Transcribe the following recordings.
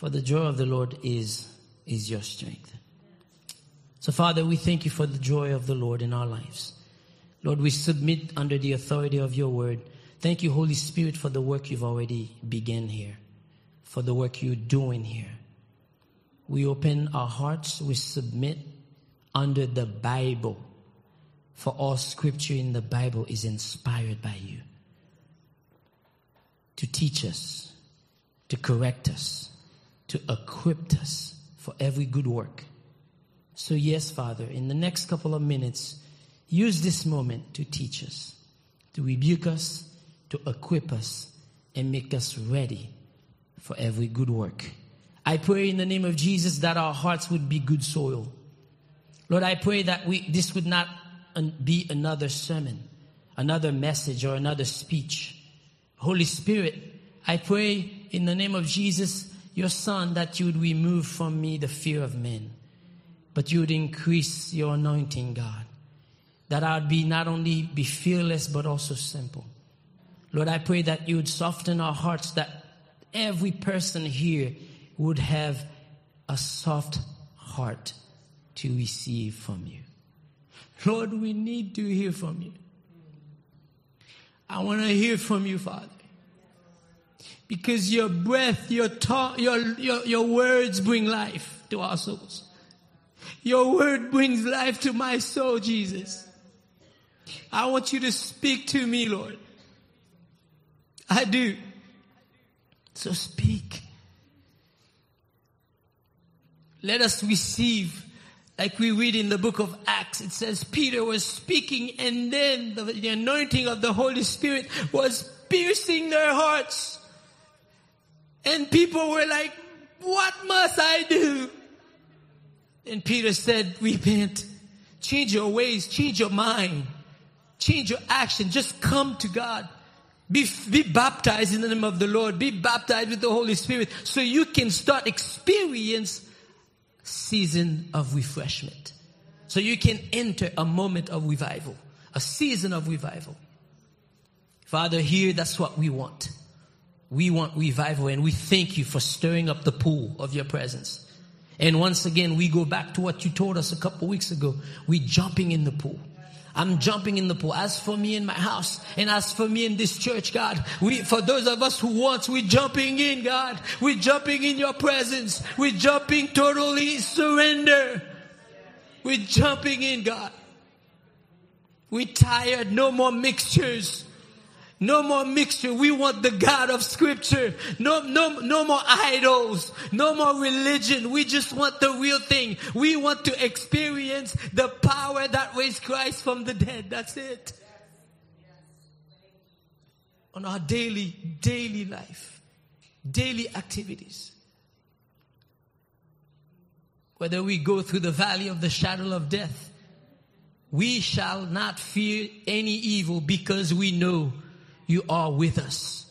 For the joy of the Lord is your strength. So, Father, we thank you for the joy of the Lord in our lives. Lord, we submit under the authority of your word. Thank you, Holy Spirit, for the work you've already begun here, for the work you're doing here. We open our hearts, we submit under the Bible, for all scripture in the Bible is inspired by you to teach us, to correct us, to equip us for every good work. So yes, Father, in the next couple of minutes, use this moment to teach us, to rebuke us, to equip us, and make us ready for every good work. I pray in the name of Jesus that our hearts would be good soil. Lord, I pray that this would not be another sermon, another message, or another speech. Holy Spirit, I pray in the name of Jesus, your Son, that you would remove from me the fear of men, but you would increase your anointing, God. That I would not only be fearless, but also simple. Lord, I pray that you would soften our hearts, that every person here would have a soft heart to receive from you. Lord, we need to hear from you. I want to hear from you, Father. Because your breath, your words bring life to our souls. Your word brings life to my soul, Jesus. I want you to speak to me, Lord. I do. So speak. Let us receive, like we read in the book of Acts. It says Peter was speaking, and then the anointing of the Holy Spirit was piercing their hearts. And people were like, what must I do? And Peter said, repent. Change your ways. Change your mind. Change your action. Just come to God. Be baptized in the name of the Lord. Be baptized with the Holy Spirit so you can start experience season of refreshment. So you can enter a moment of revival. A season of revival. Father, here that's what we want. We want revival, and we thank you for stirring up the pool of your presence. And once again, we go back to what you told us a couple weeks ago. We're jumping in the pool. I'm jumping in the pool. As for me in my house, and as for me in this church, God, for those of us who want, we're jumping in, God. We're jumping in your presence. We're jumping totally surrender. We're jumping in, God. We're tired. No more mixtures. No more mixture. We want the God of Scripture. No more idols. No more religion. We just want the real thing. We want to experience the power that raised Christ from the dead. That's it. On our daily life, daily activities. Whether we go through the valley of the shadow of death, we shall not fear any evil because we know you are with us.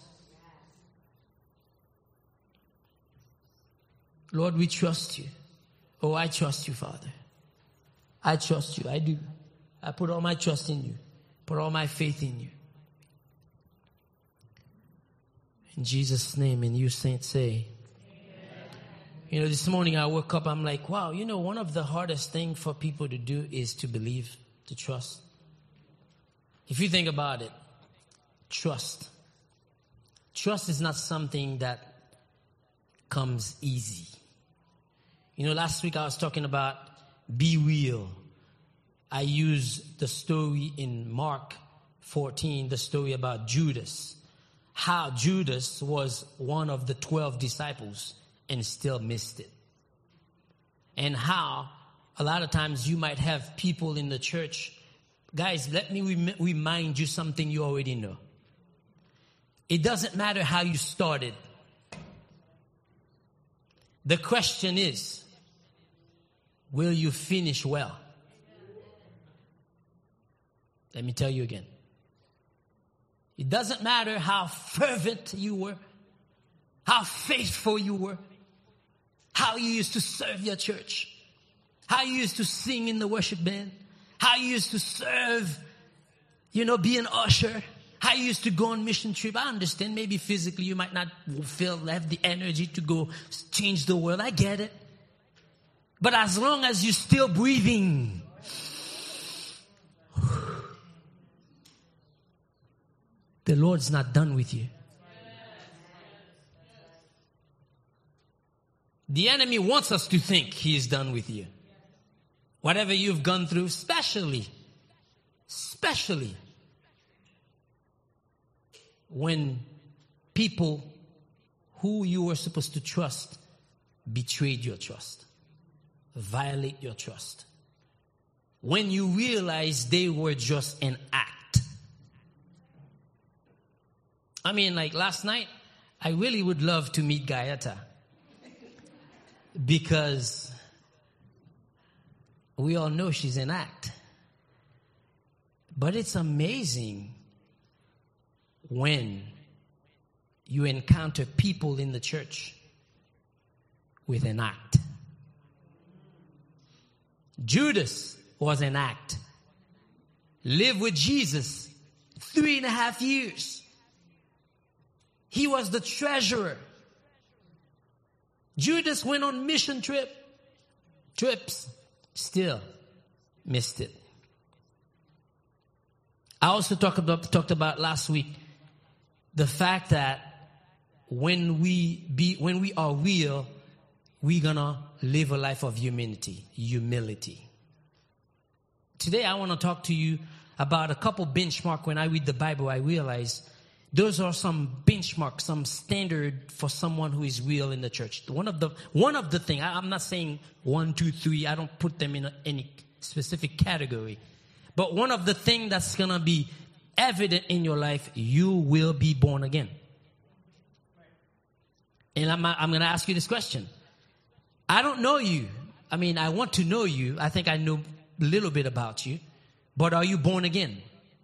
Lord, we trust you. Oh, I trust you, Father. I trust you. I do. I put all my trust in you. Put all my faith in you. In Jesus' name, and you saints say. Amen. This morning I woke up, I'm like, wow, one of the hardest things for people to do is to believe, to trust. If you think about it, trust. Trust is not something that comes easy. Last week I was talking about be real. I used the story in Mark 14, the story about Judas. How Judas was one of the 12 disciples and still missed it. And how a lot of times you might have people in the church. Guys, let me remind you something you already know. It doesn't matter how you started. The question is, will you finish well? Let me tell you again. It doesn't matter how fervent you were, how faithful you were, how you used to serve your church, how you used to sing in the worship band, how you used to serve, be an usher, I used to go on mission trip. I understand maybe physically you might not have the energy to go change the world. I get it. But as long as you're still breathing, the Lord's not done with you. The enemy wants us to think he is done with you. Whatever you've gone through, especially when people who you were supposed to trust betrayed your trust, violate your trust. When you realize they were just an act. I mean, like last night, I really would love to meet Gayata. Because we all know she's an act. But it's amazing when you encounter people in the church with an act. Judas was an act. Lived with Jesus 3.5 years. He was the treasurer. Judas went on mission trips, still missed it. I also talked about last week the fact that when we are real, we're gonna live a life of humility. Today I want to talk to you about a couple benchmarks. When I read the Bible, I realize those are some benchmarks, some standard for someone who is real in the church. One of the things, I'm not saying 1, 2, 3, I don't put them in any specific category. But one of the things that's going to be evident in your life, you will be born again. And I'm going to ask you this question. I don't know you. I mean, I want to know you. I think I know a little bit about you. But are you born again?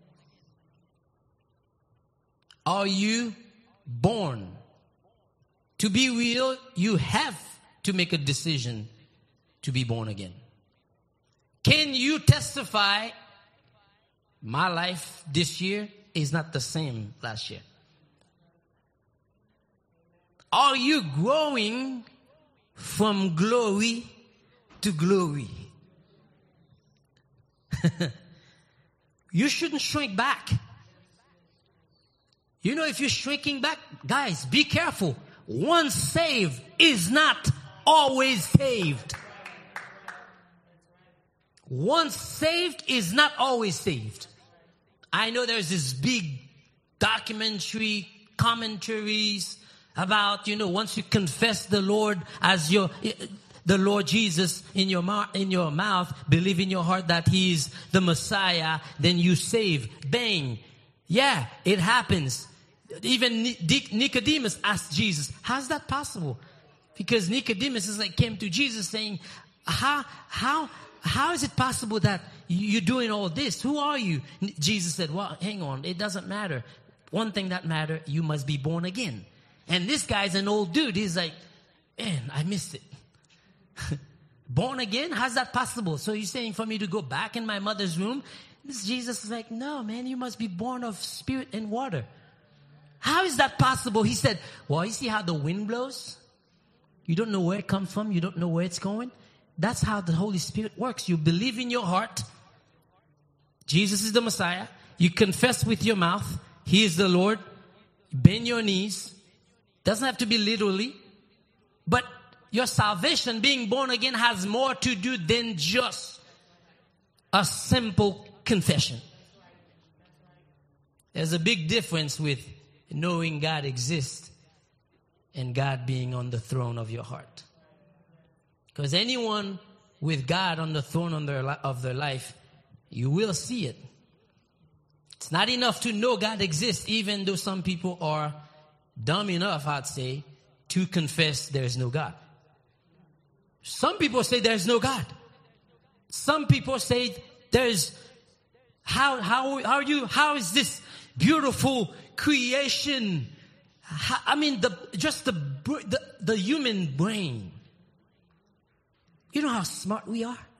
Are you born? To be real, you have to make a decision to be born again. Can you testify, my life this year is not the same last year? Are you growing from glory to glory? You shouldn't shrink back. You know, if you're shrinking back, guys, be careful. Once saved is not always saved. Once saved is not always saved. I know there's this big documentary, commentaries about, once you confess the Lord as the Lord Jesus in your mouth, believe in your heart that He is the Messiah, then you save. Bang. Yeah, it happens. Even Nicodemus asked Jesus, how's that possible? Because Nicodemus came to Jesus saying, how is it possible that you're doing all this? Who are you? Jesus said, well, hang on. It doesn't matter. One thing that matters, you must be born again. And this guy's an old dude. He's like, man, I missed it. Born again? How's that possible? So you're saying for me to go back in my mother's womb? Jesus is like, no, man, you must be born of spirit and water. How is that possible? He said, well, you see how the wind blows? You don't know where it comes from. You don't know where it's going. That's how the Holy Spirit works. You believe in your heart. Jesus is the Messiah. You confess with your mouth. He is the Lord. Bend your knees. Doesn't have to be literally. But your salvation, being born again, has more to do than just a simple confession. There's a big difference with knowing God exists and God being on the throne of your heart. Because anyone with God on the throne of their life, you will see it. It's not enough to know God exists, even though some people are dumb enough, I'd say, to confess there is no God. Some people say there's no God. Some people say there's how is this beautiful creation? The human brain. You know how smart we are?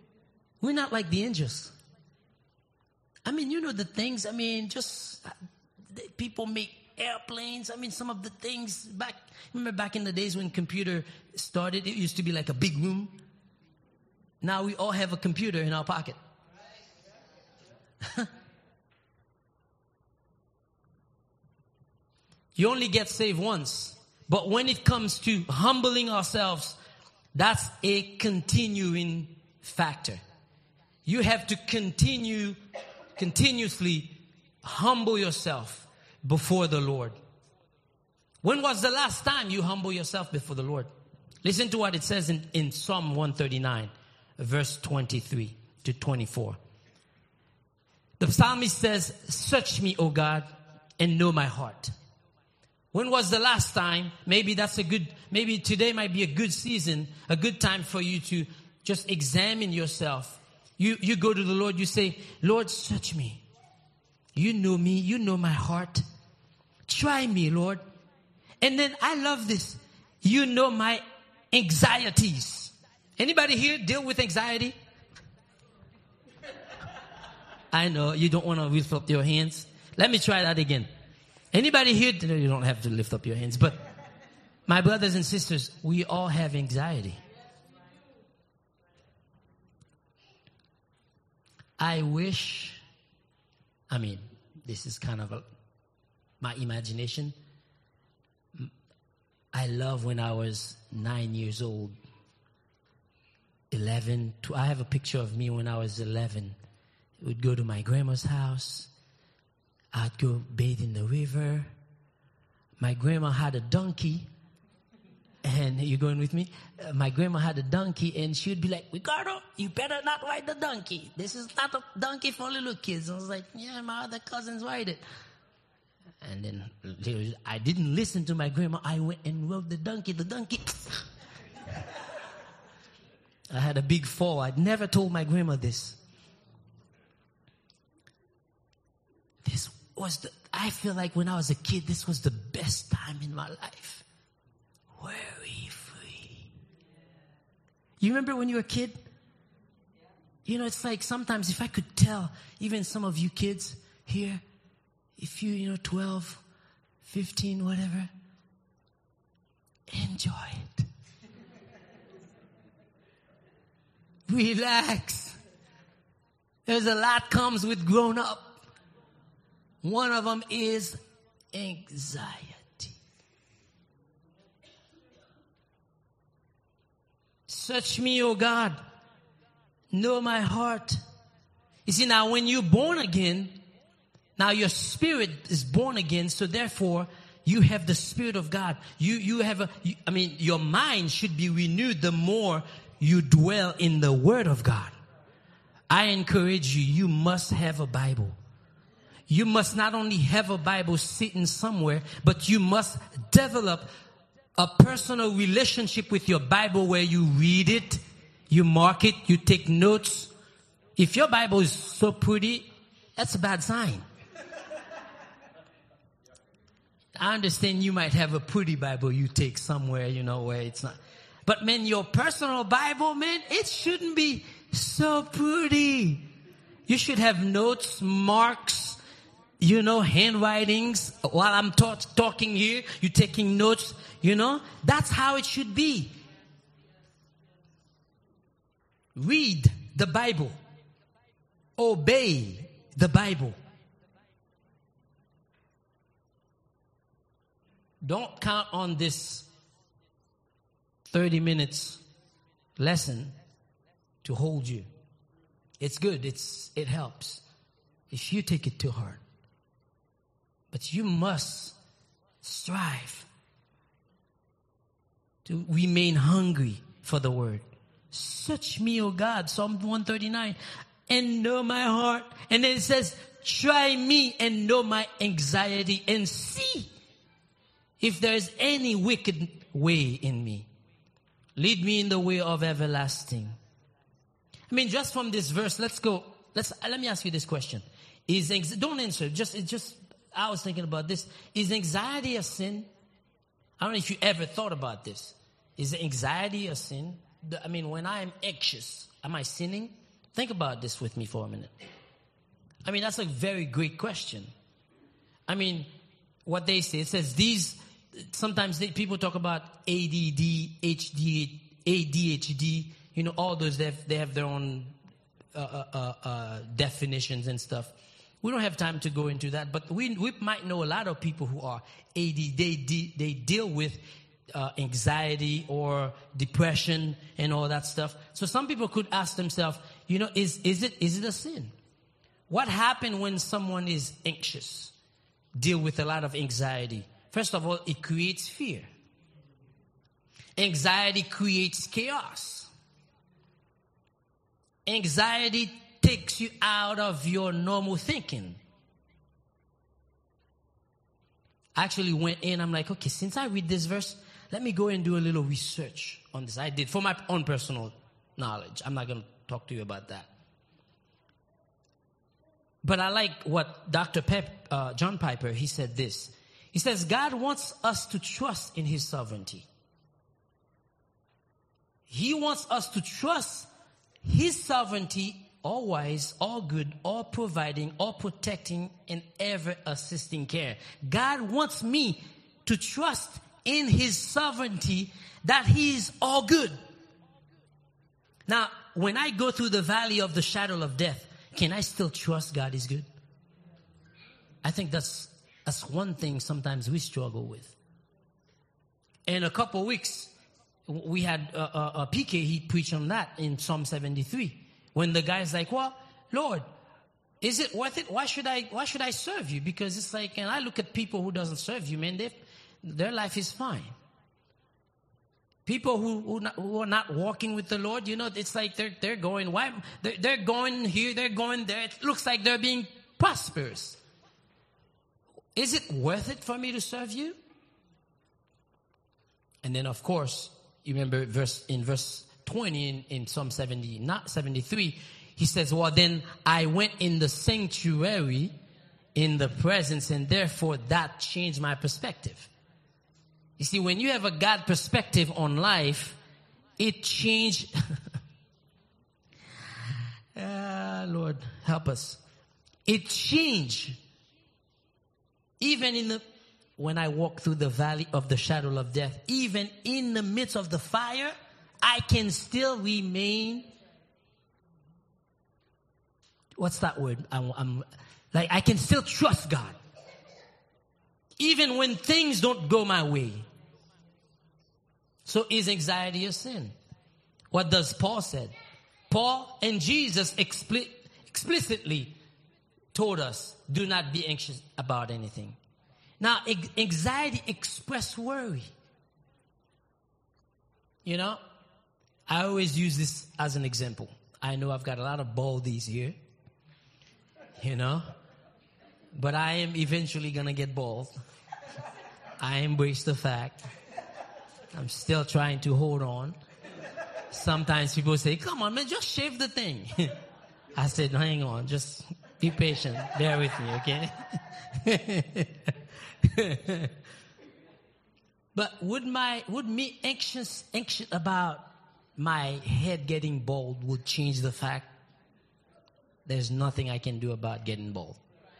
We're not like the angels. The things, people make airplanes. I mean, some of the things remember back in the days when computer started, it used to be like a big room. Now we all have a computer in our pocket. You only get saved once. But when it comes to humbling ourselves, that's a continuing factor. You have to continuously humble yourself before the Lord. When was the last time you humble yourself before the Lord? Listen to what it says in Psalm 139, verse 23 to 24. The psalmist says, "Search me, O God, and know my heart." When was the last time? Maybe today might be a good season, a good time for you to just examine yourself. You go to the Lord, you say, "Lord, search me. You know me, you know my heart. Try me, Lord." And then I love this. You know my anxieties. Anybody here deal with anxiety? I know you don't want to lift up your hands. Let me try that again. Anybody here? No, you don't have to lift up your hands. But my brothers and sisters, we all have anxiety. This is kind of my imagination. I love when I was 9 years old, 11. I have a picture of me when I was 11. I would go to my grandma's house. I'd go bathe in the river. My grandma had a donkey. And you going with me? My grandma had a donkey, and she would be like, "Ricardo, you better not ride the donkey. This is not a donkey for little kids." I was like, "Yeah, my other cousins ride it." And then I didn't listen to my grandma. I went and rode the donkey. The donkey. I had a big fall. I'd never told my grandma this. I feel like when I was a kid, this was the best time in my life. Worry free. You remember when you were a kid? You know, it's like sometimes if I could tell, even some of you kids here, if you 12, 15, whatever, enjoy it. Relax. There's a lot comes with grown up. One of them is anxiety. Search me, O God. Know my heart. You see, now when you're born again, now your spirit is born again, so therefore you have the Spirit of God. Your mind should be renewed the more you dwell in the Word of God. I encourage you must have a Bible. You must not only have a Bible sitting somewhere, but you must develop a personal relationship with your Bible where you read it, you mark it, you take notes. If your Bible is so pretty, that's a bad sign. I understand you might have a pretty Bible you take somewhere, where it's not. But man, your personal Bible, man, it shouldn't be so pretty. You should have notes, marks, handwritings. While I'm talking here, you're taking notes, That's how it should be. Read the Bible. Obey the Bible. Don't count on this 30 minutes lesson to hold you. It's good. It helps if you take it to heart. But you must strive to remain hungry for the word. Search me, O God, Psalm 139, and know my heart. And then it says, try me and know my anxiety and see if there is any wicked way in me. Lead me in the way of everlasting. Just from this verse, let's go. Let me ask you this question. Don't answer. I was thinking about this. Is anxiety a sin? I don't know if you ever thought about this. Is anxiety a sin? When I'm anxious, am I sinning? Think about this with me for a minute. That's a very great question. I mean, what they say, it says sometimes people talk about ADD, ADHD, all those, they have their own definitions and stuff. We don't have time to go into that, but we might know a lot of people who are ADD. They deal with anxiety or depression and all that stuff. So some people could ask themselves, is it a sin? What happens when someone is anxious, deal with a lot of anxiety? First of all, it creates fear. Anxiety creates chaos. Anxiety takes you out of your normal thinking. I actually went in, I'm like, okay, since I read this verse, let me go and do a little research on this. I did for my own personal knowledge. I'm not going to talk to you about that. But I like what John Piper, he said this. He says, God wants us to trust in his sovereignty. He wants us to trust his sovereignty, all wise, all good, all providing, all protecting, and ever assisting care. God wants me to trust in his sovereignty that he is all good. Now, when I go through the valley of the shadow of death, can I still trust God is good? I think that's one thing sometimes we struggle with. In a couple of weeks, we had a PK, he preached on that in Psalm 73. When the guy's like, well, Lord, is it worth it? Why should I serve you? Because it's like, and I look at people who doesn't serve you, man, their life is fine. People who are not walking with the Lord, it's like they're going, they're going here, they're going there. It looks like they're being prosperous. Is it worth it for me to serve you? And then, of course, you remember in verse 20 in Psalm 73, he says, well, then I went in the sanctuary in the presence, and therefore that changed my perspective. You see, when you have a God perspective on life, it changed. Lord, help us. It changed. Even when I walk through the valley of the shadow of death, even in the midst of the fire, I can still remain. What's that word? I can still trust God. Even when things don't go my way. So is anxiety a sin? What does Paul say? Paul and Jesus explicitly told us, do not be anxious about anything. Now, anxiety expresses worry. I always use this as an example. I know I've got a lot of baldies here. But I am eventually going to get bald. I embrace the fact. I'm still trying to hold on. Sometimes people say, come on, man, just shave the thing. I said, hang on, just be patient. Bear with me, okay? But would me anxious about my head getting bald would change the fact there's nothing I can do about getting bald?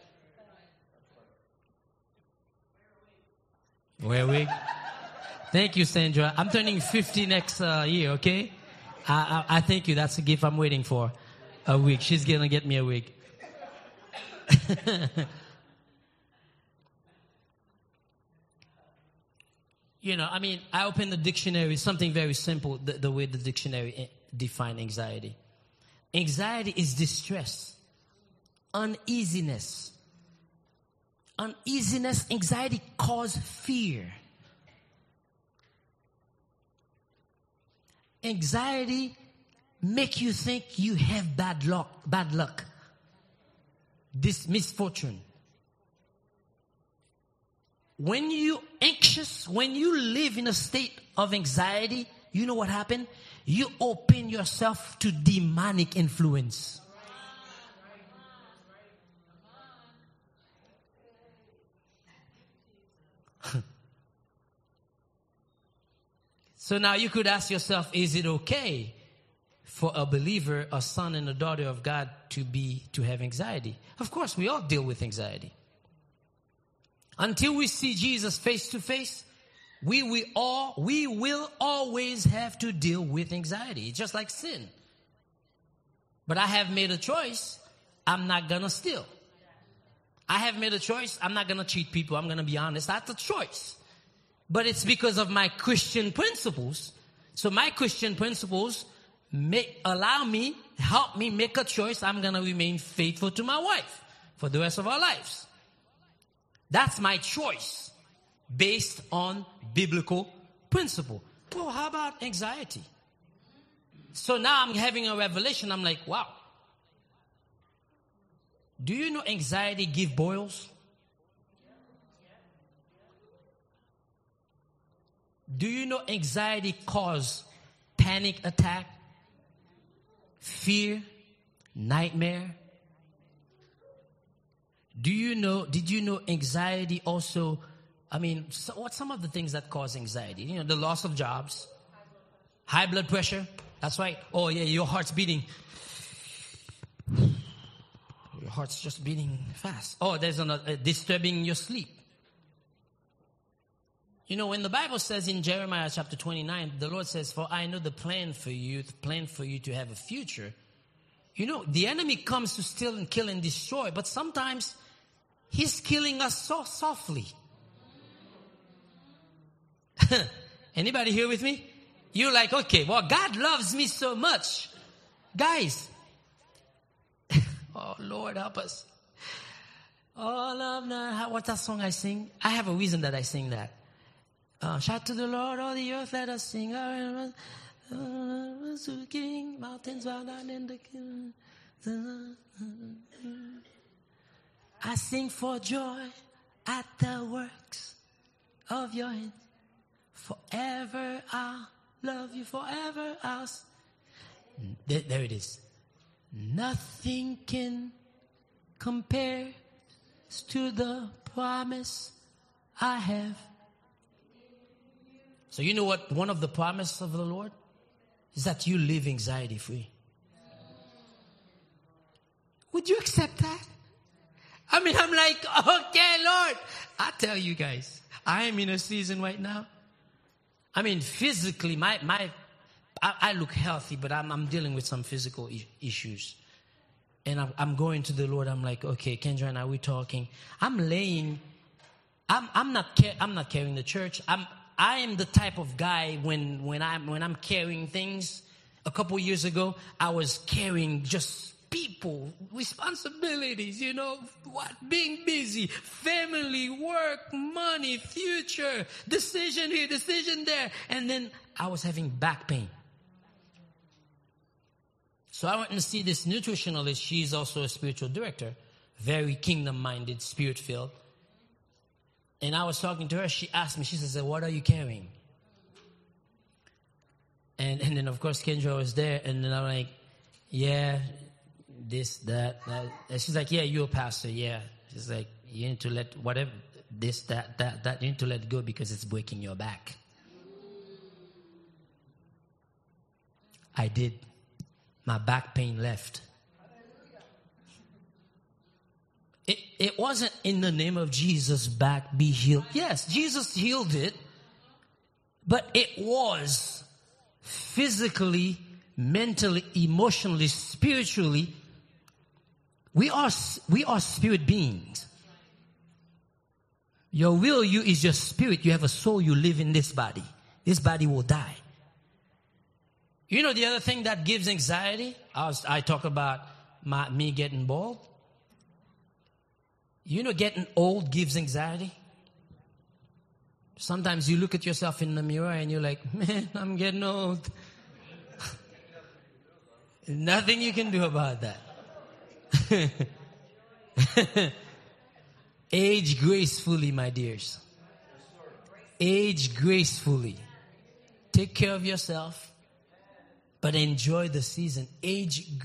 Wear wig? Thank you, Sandra. I'm turning 50 next year, okay? I thank you. That's a gift I'm waiting for. A wig. She's going to get me a wig. I opened the dictionary, something very simple, the way the dictionary defines anxiety. Anxiety is distress, uneasiness. Anxiety causes fear. Anxiety make you think you have bad luck, this misfortune. When you anxious, when you live in a state of anxiety, you know what happened? You open yourself to demonic influence. So now you could ask yourself, is it okay for a believer, a son and a daughter of God to have anxiety? Of course, we all deal with anxiety. Until we see Jesus face to face, we will always have to deal with anxiety. It's just like sin. But I have made a choice. I'm not going to steal. I have made a choice. I'm not going to cheat people. I'm going to be honest. That's a choice. But it's because of my Christian principles. So my Christian principles help me make a choice. I'm going to remain faithful to my wife for the rest of our lives. That's my choice based on biblical principle. Well, how about anxiety? So now I'm having a revelation. I'm like, wow. Do you know anxiety gives boils? Do you know anxiety causes panic attack, fear, nightmare? Did you know anxiety also, what's some of the things that cause anxiety? You know, the loss of jobs, high blood pressure. That's right. Oh yeah, your heart's beating. Your heart's just beating fast. Oh, there's another disturbing your sleep. You know, when the Bible says in Jeremiah chapter 29, the Lord says, "For I know the plan for you to have a future." You know, the enemy comes to steal and kill and destroy, but sometimes he's killing us so softly. Anybody here with me? You're like, okay, well, God loves me so much. Guys, oh, Lord, help us. All of the, what's that song I sing? I have a reason that I sing that. Shout to the Lord, all the earth, let us sing. King, mountains bow down in the king. I sing for joy at the works of your hands. Forever I'll love you, forever I'll. There it is. Nothing can compare to the promise I have. So you know what? One of the promises of the Lord is that you live anxiety free. Would you accept that? I'm like, okay, Lord. I tell you guys, I am in a season right now. Physically, I look healthy, but I'm dealing with some physical issues. And I'm going to the Lord. I'm like, okay, Kendra and I, we're talking. I'm not carrying the church. I am the type of guy when I'm carrying things. A couple years ago, I was carrying just people, responsibilities, being busy, family, work, money, future, decision here, decision there. And then I was having back pain. So I went and see this nutritionalist. She's also a spiritual director, very kingdom-minded, spirit-filled. And I was talking to her. She asked me, she says, what are you carrying? And then, of course, Kendra was there. And then I'm like, yeah, this, that. And she's like, yeah, you're a pastor. Yeah. She's like, you need to let whatever, this, that. You need to let go because it's breaking your back. I did. My back pain left. It wasn't in the name of Jesus, back be healed. Yes, Jesus healed it, but it was physically, mentally, emotionally, spiritually. We are spirit beings. Your real you is your spirit. You have a soul. You live in this body. This body will die. You know the other thing that gives anxiety? I talk about me getting bald. You know, getting old gives anxiety. Sometimes you look at yourself in the mirror and you're like, man, I'm getting old. Nothing you can do about that. Age gracefully, my dears. Age gracefully. Take care of yourself, but enjoy the season. Age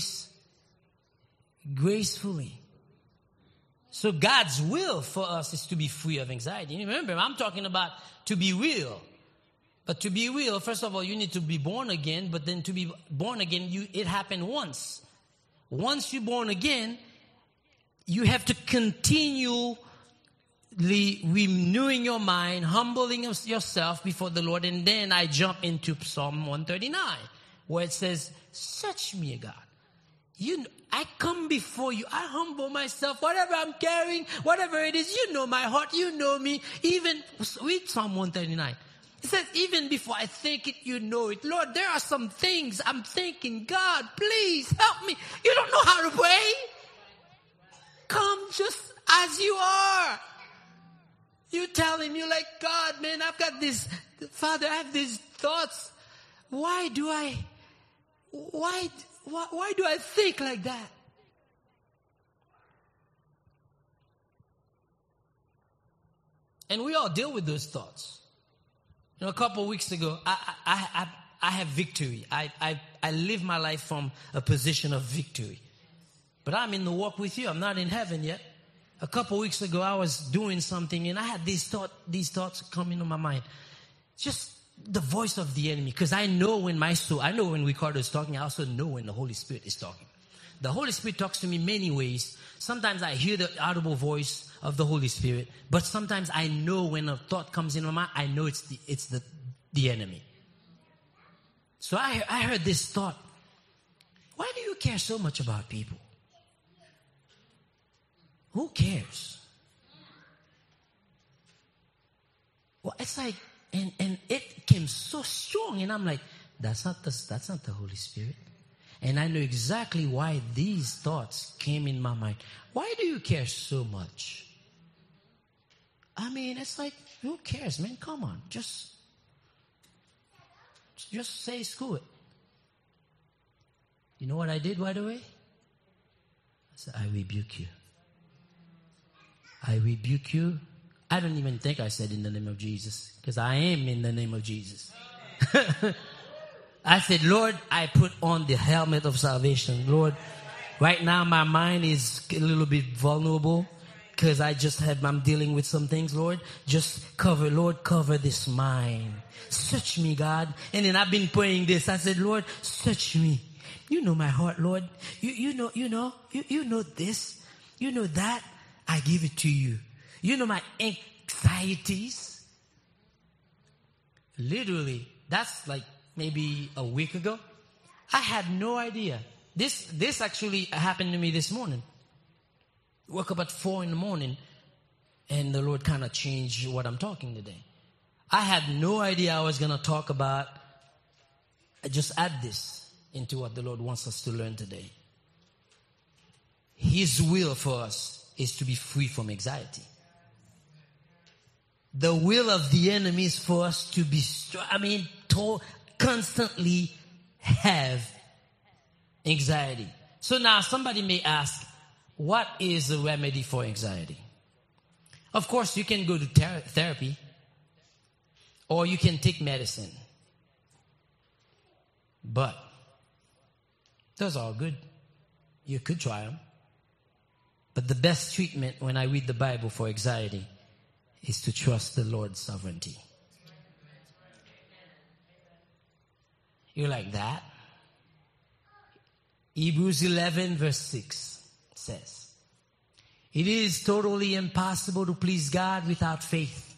gracefully. So God's will for us is to be free of anxiety. Remember, I'm talking about to be real. But to be real, first of all, you need to be born again. But then to be born again, it happened once. Once you're born again, you have to continue renewing your mind, humbling yourself before the Lord. And then I jump into Psalm 139, where it says, search me, God. I come before you. I humble myself. Whatever I'm carrying, whatever it is, you know my heart. You know me. Even read Psalm 139. It says, even before I think it, you know it. Lord, there are some things I'm thinking, God, please help me. You don't know how to pray. Come just as you are. You tell him, you're like, God, man, I've got this, Father, I have these thoughts. Why do I think like that? And we all deal with those thoughts. You know, a couple of weeks ago, I have victory. I live my life from a position of victory. But I'm in the walk with you. I'm not in heaven yet. A couple of weeks ago, I was doing something and I had these thoughts come into my mind. Just the voice of the enemy. Because I know when Ricardo is talking, I also know when the Holy Spirit is talking. The Holy Spirit talks to me many ways. Sometimes I hear the audible voice of the Holy Spirit. But sometimes I know when a thought comes in my mind, I know it's the enemy. So I heard this thought. Why do you care so much about people? Who cares? Well, it's like, and it came so strong, and I'm like, that's not the Holy Spirit. And I know exactly why these thoughts came in my mind. Why do you care so much? I mean, it's like, who cares, man? Come on, just say screw it. You know what I did right away? I said, I rebuke you. I rebuke you. I don't even think I said in the name of Jesus, because I am in the name of Jesus. I said, Lord, I put on the helmet of salvation. Lord, right now my mind is a little bit vulnerable because I'm dealing with some things, Lord. Just cover this mind. Search me, God. And then I've been praying this. I said, Lord, search me. You know my heart, Lord. You know this. You know that. I give it to you. You know my anxieties. Literally, that's like maybe a week ago. I had no idea. This actually happened to me this morning. Woke up at 4 a.m. and the Lord kind of changed what I'm talking today. I had no idea I was going to talk about. I just add this into what the Lord wants us to learn today. His will for us is to be free from anxiety. The will of the enemy is for us to be constantly have anxiety. So now somebody may ask, what is the remedy for anxiety? Of course, you can go to therapy or you can take medicine. But those are all good. You could try them. But the best treatment when I read the Bible for anxiety is to trust the Lord's sovereignty. You're like that? Hebrews 11 verse 6 says, it is totally impossible to please God without faith.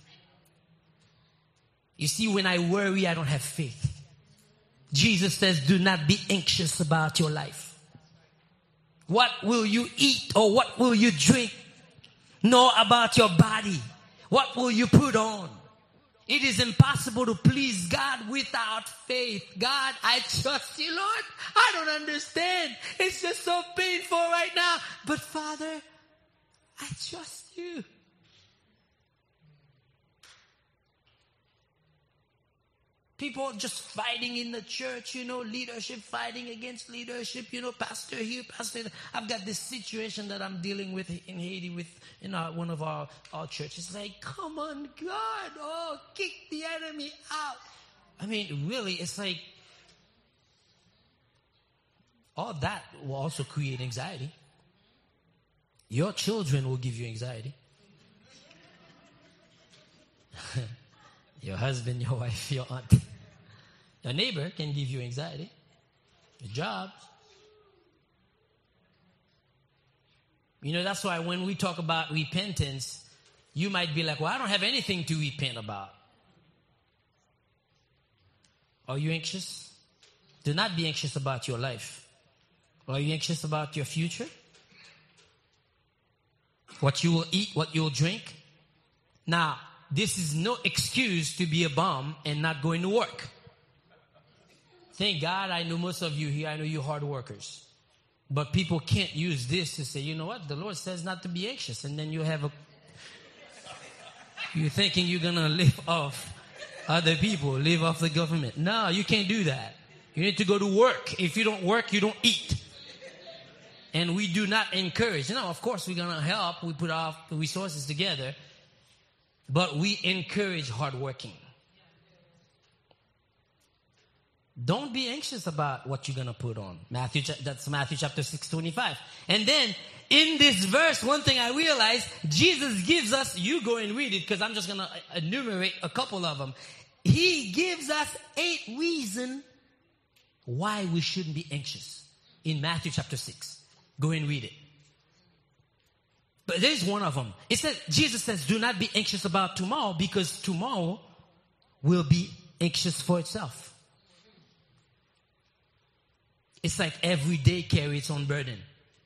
You see, when I worry, I don't have faith. Jesus says, do not be anxious about your life. What will you eat or what will you drink? Nor about your body. What will you put on? It is impossible to please God without faith. God, I trust you, Lord. I don't understand. It's just so painful right now. But Father, I trust you. People just fighting in the church, leadership fighting against leadership, pastor here, pastor there. I've got this situation that I'm dealing with in Haiti with one of our churches. Like, come on, God, kick the enemy out. I mean, really, it's like, all that will also create anxiety. Your children will give you anxiety. Your husband, your wife, your aunt. Your neighbor can give you anxiety. Your job. That's why when we talk about repentance, You might be like, well, I don't have anything to repent about. Are you anxious? Do not be anxious about your life. Are you anxious about your future? What you will eat, what you'll drink? Now, this is no excuse to be a bum and not going to work. Thank God I know most of you here, I know you're hard workers. But people can't use this to say, you know what, the Lord says not to be anxious. And then you're thinking you're going to live off other people, live off the government. No, you can't do that. You need to go to work. If you don't work, you don't eat. And we do not encourage. Now, of course, we're going to help. We put our resources together. But we encourage hard working. Don't be anxious about what you're going to put on. That's Matthew chapter 6:25. And then in this verse, one thing I realized, Jesus gives us, you go and read it because I'm just going to enumerate a couple of them. He gives us 8 reasons why we shouldn't be anxious in Matthew chapter 6. Go and read it. But there's one of them. It says, Jesus says, do not be anxious about tomorrow because tomorrow will be anxious for itself. It's like every day carries its own burden.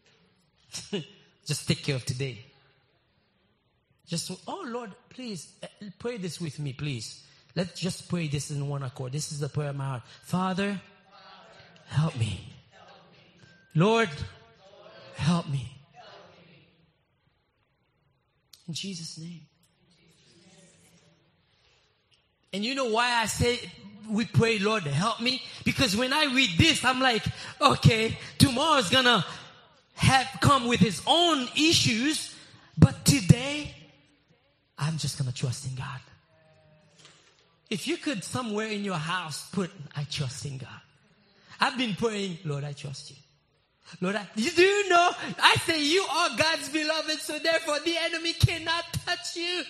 Just take care of today. Just, oh Lord, please pray this with me, please. Let's just pray this in one accord. This is the prayer of my heart. Father, help me. Lord, help me. In Jesus' name. And you know why I say we pray, Lord, help me? Because when I read this, I'm like, okay, tomorrow's gonna come with his own issues, but today, I'm just gonna trust in God. If you could somewhere in your house put, I trust in God. I've been praying, Lord, I trust you. Lord, do you know, I say you are God's beloved, so therefore the enemy cannot touch you.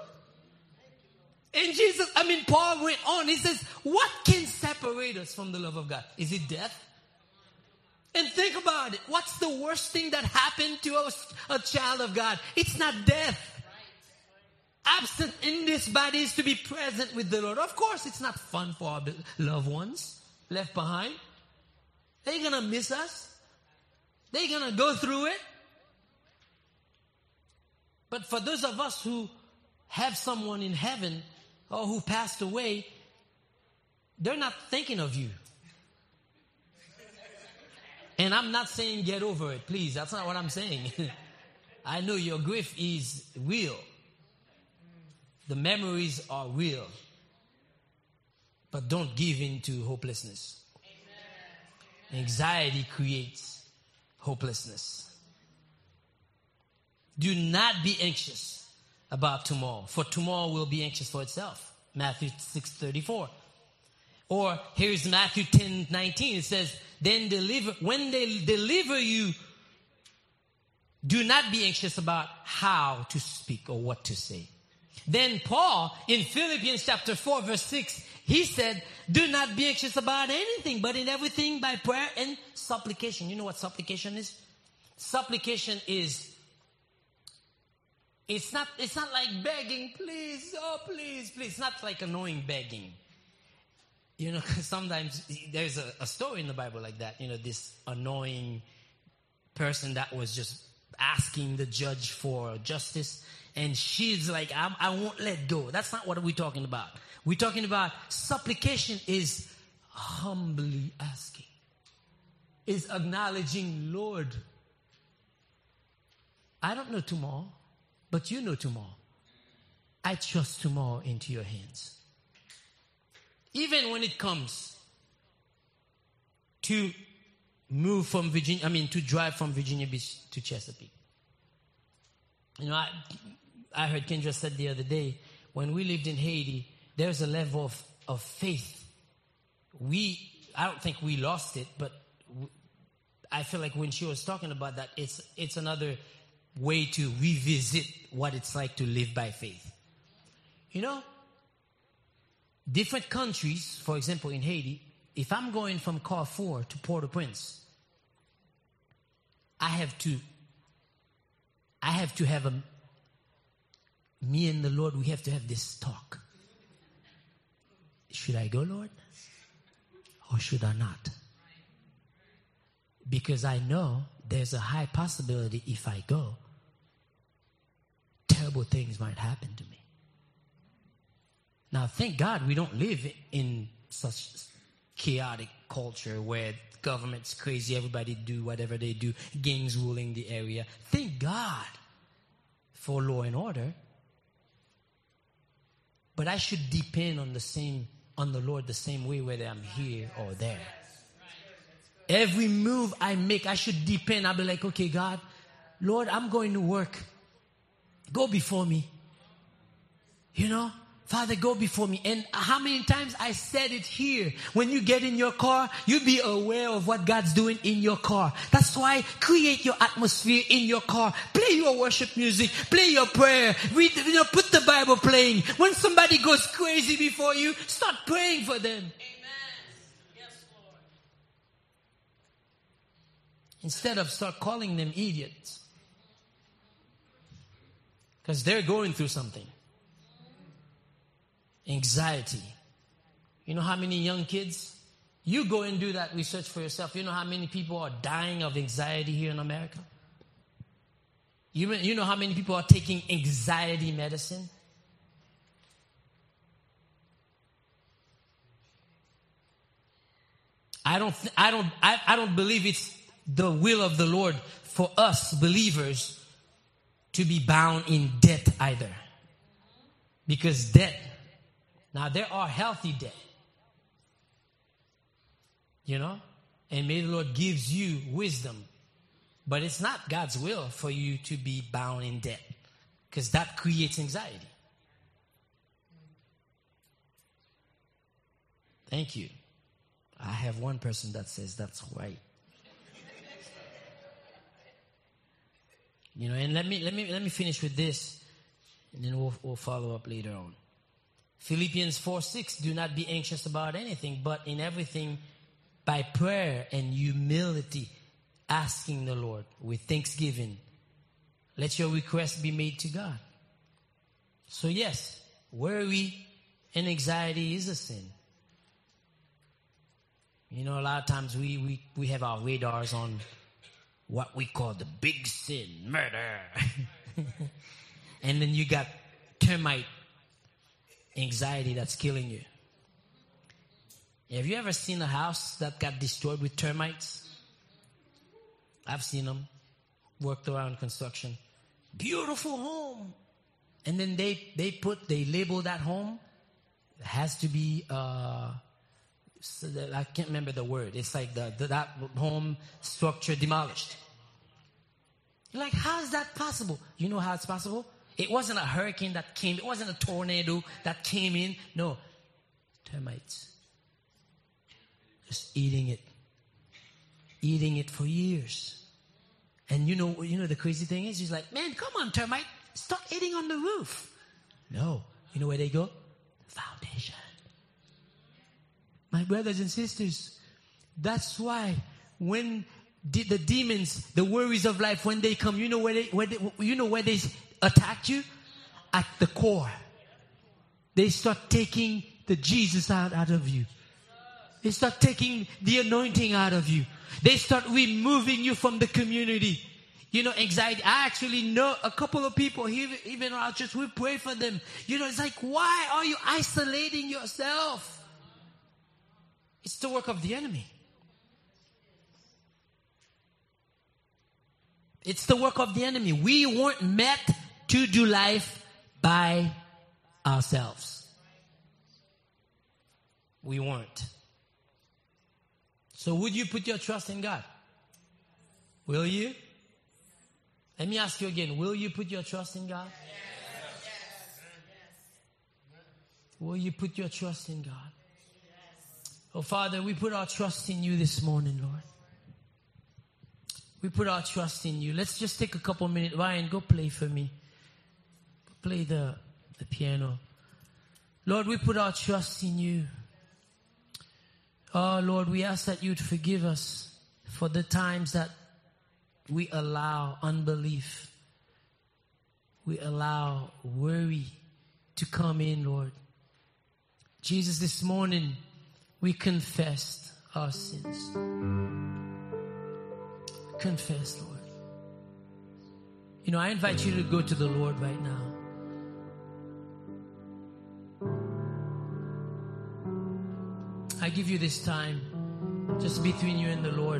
And Paul went on, he says, what can separate us from the love of God? Is it death? And think about it. What's the worst thing that happened to a child of God? It's not death. Absent in this body is to be present with the Lord. Of course, it's not fun for our loved ones left behind. They're going to miss us. They're going to go through it. But for those of us who have someone in heaven or who passed away, they're not thinking of you. And I'm not saying get over it, please. That's not what I'm saying. I know your grief is real. The memories are real. But don't give in to hopelessness. Amen. Anxiety creates hopelessness. Do not be anxious about tomorrow, for tomorrow will be anxious for itself. Matthew 6:34. Or here's Matthew 10:19. It says, when they deliver you, do not be anxious about how to speak or what to say. Then Paul, in Philippians chapter 4, verse 6, he said, do not be anxious about anything, but in everything by prayer and supplication. You know what supplication is? Supplication is, it's not like begging, please, oh please, please. It's not like annoying begging. You know, sometimes there's a story in the Bible like that. You know, this annoying person that was just asking the judge for justice. And she's like, I won't let go. That's not what we're talking about. We're talking about supplication is humbly asking. Is acknowledging, Lord, I don't know tomorrow, but you know tomorrow. I trust tomorrow into your hands. Even when it comes to move from to drive from Virginia Beach to Chesapeake. You know, I heard Kendra said the other day, when we lived in Haiti, there's a level of faith. I don't think we lost it, but I feel like when she was talking about that, it's another way to revisit what it's like to live by faith. You know, different countries, for example, in Haiti, if I'm going from Carrefour to Port-au-Prince, I have to have me and the Lord, we have to have this talk. Should I go, Lord? Or should I not? Because I know there's a high possibility if I go, terrible things might happen to me. Now, thank God we don't live in such chaotic culture where government's crazy, everybody do whatever they do, gangs ruling the area. Thank God for law and order. But I should depend on the Lord the same way whether I'm here or there. Every move I make, I should depend. I'll be like, okay, God, Lord, I'm going to work. Go before me. You know, Father, go before me. And how many times I said it here. When you get in your car, you be aware of what God's doing in your car. That's why create your atmosphere in your car. Play your worship music. Play your prayer. Read, put the Bible playing. When somebody goes crazy before you, start praying for them. Instead of start calling them idiots. Because they're going through something. Anxiety. You know how many young kids? You go and do that research for yourself. You know how many people are dying of anxiety here in America? You know how many people are taking anxiety medicine? I don't believe it's the will of the Lord for us believers to be bound in debt either. Because debt, now there are healthy debt. You know? And may the Lord gives you wisdom. But it's not God's will for you to be bound in debt. Because that creates anxiety. Thank you. I have one person that says that's right. You know, and let me finish with this, and then we'll follow up later on. Philippians 4:6, do not be anxious about anything, but in everything by prayer and humility, asking the Lord with thanksgiving. Let your request be made to God. So yes, worry and anxiety is a sin. You know, a lot of times we have our radars on what we call the big sin, murder. And then you got termite anxiety that's killing you. Have you ever seen a house that got destroyed with termites? I've seen them. Worked around construction. Beautiful home. And then they label that home. It has to be, I can't remember the word. It's like that home structure demolished. You're like, how is that possible? You know how it's possible? It wasn't a hurricane that came. It wasn't a tornado that came in. No. Termites. Just eating it. Eating it for years. And you know the crazy thing is, he's like, man, come on, termite. Stop eating on the roof. No. You know where they go? Foundation. My brothers and sisters, that's why when the demons, the worries of life, when they come, you know where they attack you? At the core. They start taking the Jesus out of you. They start taking the anointing out of you. They start removing you from the community. You know, anxiety. I actually know a couple of people here, even in our church, we pray for them. You know, it's like, why are you isolating yourself? It's the work of the enemy. It's the work of the enemy. We weren't meant to do life by ourselves. We weren't. So would you put your trust in God? Will you? Let me ask you again. Will you put your trust in God? Yes. Will you put your trust in God? Oh, Father, we put our trust in you this morning, Lord. We put our trust in you. Let's just take a couple minutes. Ryan, go play for me. Go play the piano. Lord, we put our trust in you. Oh, Lord, we ask that you'd forgive us for the times that we allow unbelief. we allow worry to come in, Lord. Jesus, this morning we confessed our sins. Confess, Lord. You know, I invite you to go to the Lord right now. I give you this time just between you and the Lord.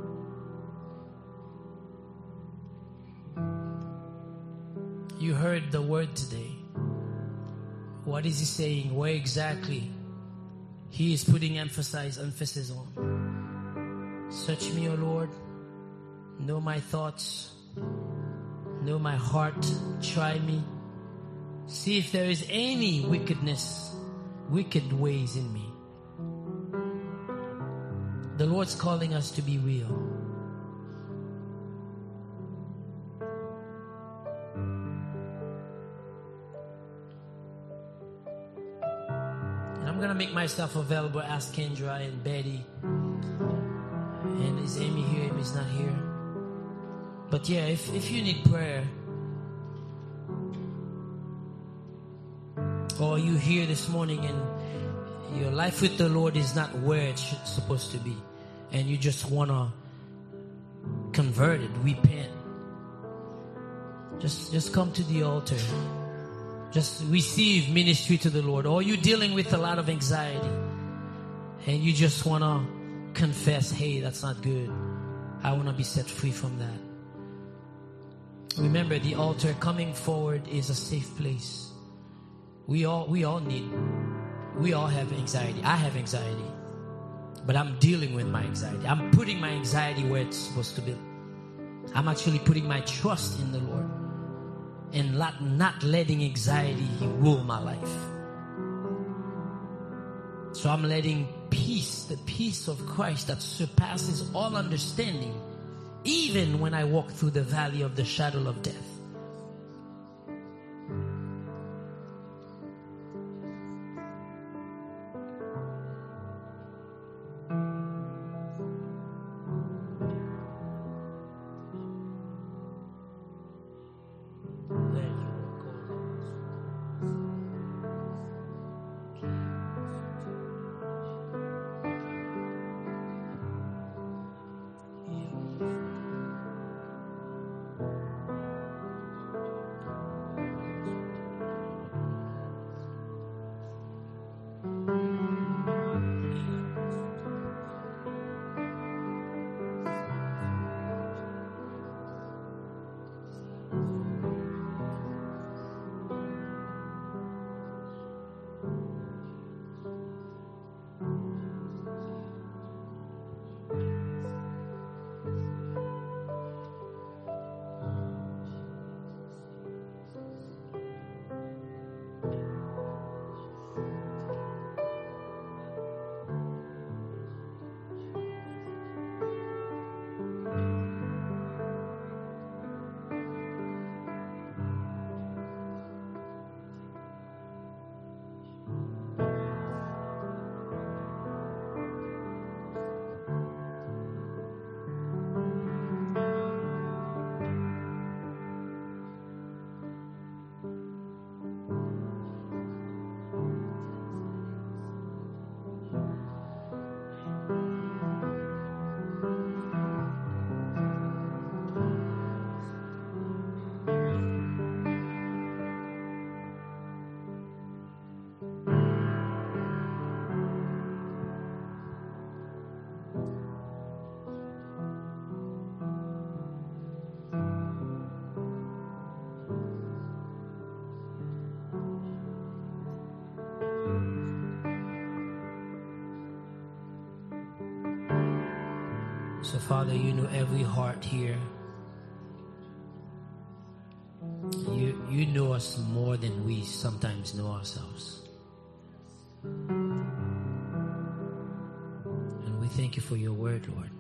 You heard the word today. What is he saying? Where exactly he is putting emphasis on? Search me, O Lord. Know my thoughts. Know my heart. Try me. See if there is any wicked ways in me. The Lord's calling us to be real. And I'm going to make myself available. Ask Kendra and Betty. And is Amy here? Amy's not here. But yeah, if you need prayer, or you here this morning and your life with the Lord is not where it's supposed to be, and you just want to convert it, repent, just come to the altar. Just receive ministry to the Lord. Or you're dealing with a lot of anxiety and you just want to confess, hey, that's not good. I want to be set free from that. Remember, the altar, coming forward, is a safe place. We all have anxiety. I have anxiety. But I'm dealing with my anxiety. I'm putting my anxiety where it's supposed to be. I'm actually putting my trust in the Lord. And not letting anxiety rule my life. So I'm letting peace, the peace of Christ that surpasses all understanding, even when I walk through the valley of the shadow of death. So, Father, you know every heart here. You know us more than we sometimes know ourselves. And we thank you for your word, Lord.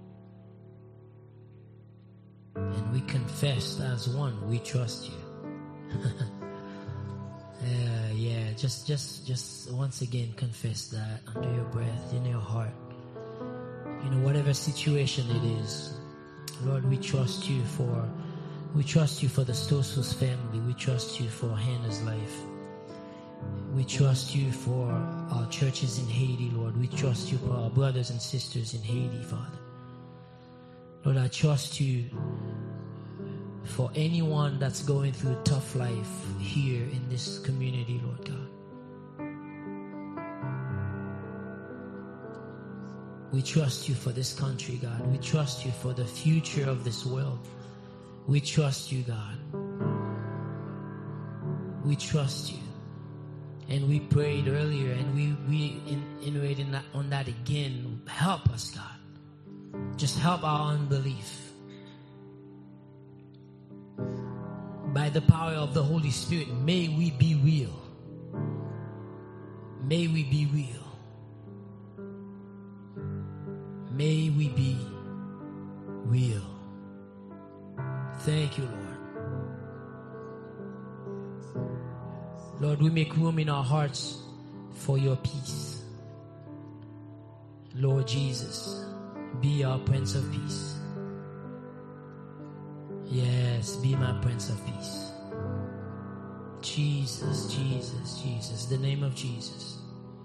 And we confess as one, we trust you. Just once again confess that under your breath, in your heart. You know, whatever situation it is, Lord, we trust you for We trust you for the Stosus family. We trust you for Hannah's life. We trust you for our churches in Haiti, Lord. We trust you for our brothers and sisters in Haiti, Father. Lord, I trust you for anyone that's going through a tough life here in this community, Lord God. We trust you for this country, God. We trust you for the future of this world. We trust you, God. We trust you. And we prayed earlier, and we iterated on that again. Help us, God. Just help our unbelief. By the power of the Holy Spirit, may we be real. May we be real. May we be real. Thank you, Lord. Lord, we make room in our hearts for your peace. Lord Jesus, be our Prince of Peace. Yes, be my Prince of Peace. Jesus, Jesus, Jesus, the name of Jesus.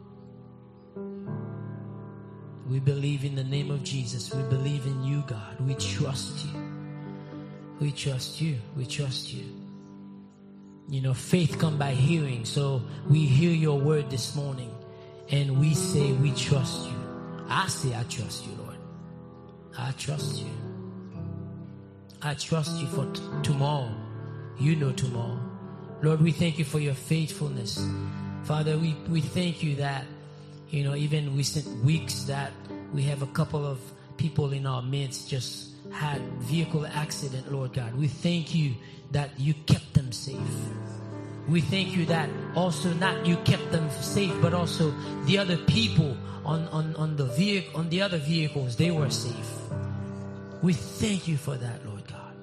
We believe in the name of Jesus. We believe in you, God. We trust you. We trust you. We trust you. You know, faith comes by hearing. So we hear your word this morning and we say we trust you. I say I trust you, Lord. I trust you. I trust you for tomorrow. You know tomorrow. Lord, we thank you for your faithfulness. Father, we thank you that, you know, even recent weeks that we have a couple of people in our midst just had vehicle accident, Lord God. We thank you that you kept them safe. We thank you that also not you kept them safe, but also the other people on the other vehicles, they were safe. We thank you for that, Lord God.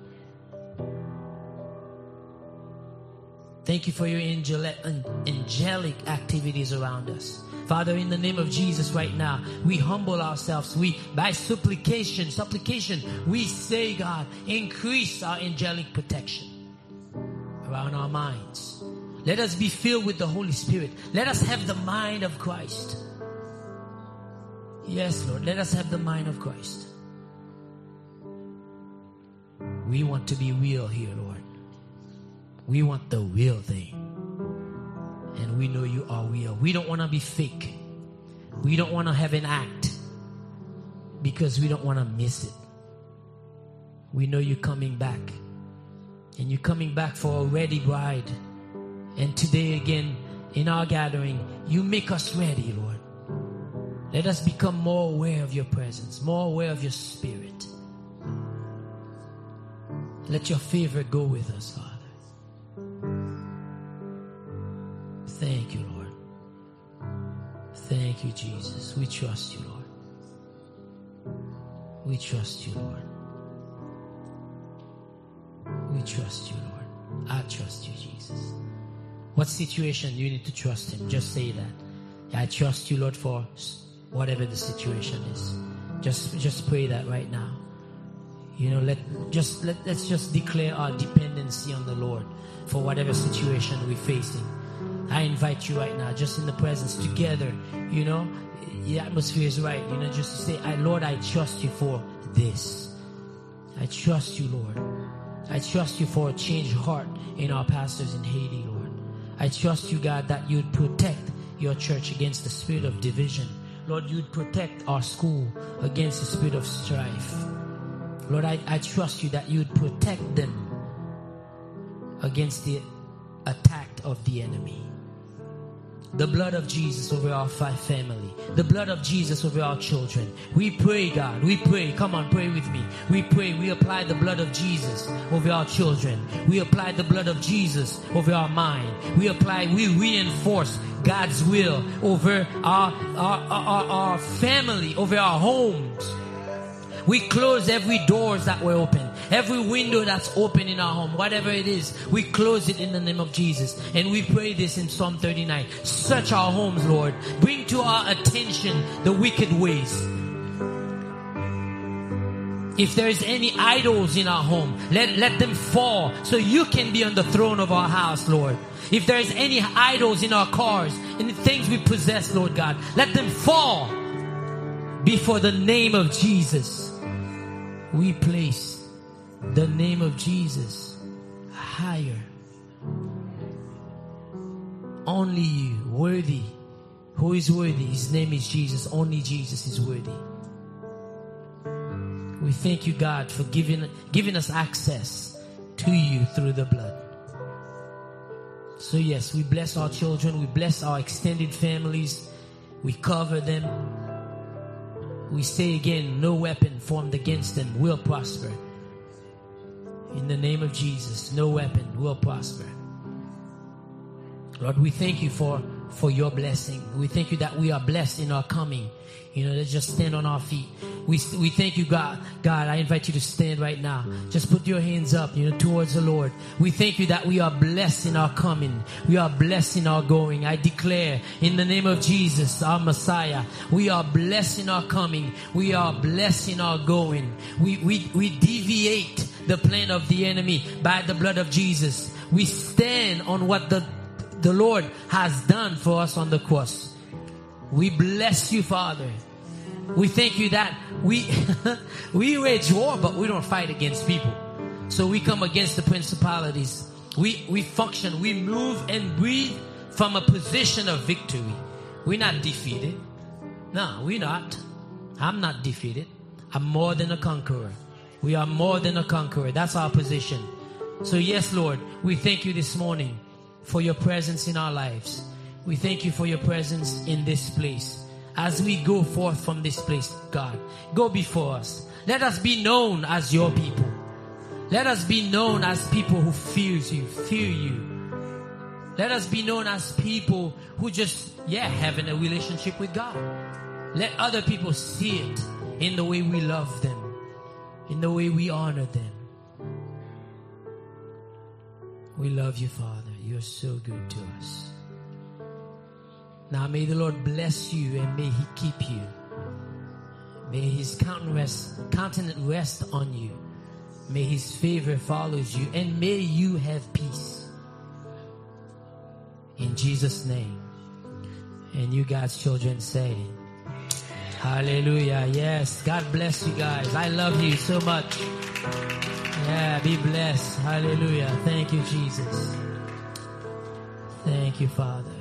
Thank you for your angelic activities around us. Father, in the name of Jesus right now, we humble ourselves. By supplication, we say, God, increase our angelic protection around our minds. Let us be filled with the Holy Spirit. Let us have the mind of Christ. Yes, Lord, let us have the mind of Christ. We want to be real here, Lord. We want the real thing. And we know you are real. We don't want to be fake. We don't want to have an act because we don't want to miss it. We know you're coming back. And you're coming back for a ready bride. And today again, in our gathering, you make us ready, Lord. Let us become more aware of your presence, more aware of your spirit. Let your favor go with us, Father. Thank you, Lord. Thank you, Jesus. We trust you, Lord. We trust you, Lord. We trust you, Lord. I trust you, Jesus. What situation you need to trust him? Just say that. I trust you, Lord, for whatever the situation is. Just pray that right now. You know, let's just declare our dependency on the Lord for whatever situation we're facing. I invite you right now, just in the presence together, you know, the atmosphere is right, you know, just to say, Lord, I trust you for this. I trust you, Lord. I trust you for a changed heart in our pastors in Haiti, Lord. I trust you, God, that you'd protect your church against the spirit of division. Lord, you'd protect our school against the spirit of strife. Lord, I trust you that you'd protect them against the attack of the enemy. The blood of Jesus over our family. The blood of Jesus over our children. We pray, God. We pray. Come on, pray with me. We pray. We apply the blood of Jesus over our children. We apply the blood of Jesus over our mind. We reinforce God's will over our family, over our homes. We close every doors that were open. Every window that's open in our home, whatever it is, we close it in the name of Jesus. And we pray this in Psalm 39. Search our homes, Lord. Bring to our attention the wicked ways. If there is any idols in our home, let them fall so you can be on the throne of our house, Lord. If there is any idols in our cars, in the things we possess, Lord God, let them fall before the name of Jesus. We place the name of Jesus higher. Only you, worthy. Who is worthy? His name is Jesus. Only Jesus is worthy. We thank you, God, for giving us access to you through the blood. So yes, we bless our children. We bless our extended families. We cover them. We say again, no weapon formed against them will prosper. In the name of Jesus, no weapon will prosper. Lord, we thank you for your blessing. We thank you that we are blessed in our coming. Let's just stand on our feet. We thank you, God. God, I invite you to stand right now. Just put your hands up, towards the Lord. We thank you that we are blessed in our coming. We are blessed in our going. I declare in the name of Jesus, our Messiah, we are blessed in our coming. We are blessed in our going. We deviate the plan of the enemy by the blood of Jesus. We stand on what the Lord has done for us on the cross. We bless you, Father. We thank you that we wage war, but we don't fight against people. So we come against the principalities. We function, we move and breathe from a position of victory. We're not defeated. No, we're not. I'm not defeated. I'm more than a conqueror. We are more than a conqueror. That's our position. So yes, Lord, we thank you this morning for your presence in our lives. We thank you for your presence in this place. As we go forth from this place, God, go before us. Let us be known as your people. Let us be known as people who fear you. Let us be known as people who just, having a relationship with God. Let other people see it in the way we love them, in the way we honor them. We love you, Father. You're so good to us. Now may the Lord bless you and may He keep you. May His countenance rest on you. May His favor follows you and may you have peace. In Jesus' name. And you God's children say, hallelujah. Yes, God bless you guys. I love you so much. Yeah, be blessed. Hallelujah. Thank you, Jesus. Thank you, Father.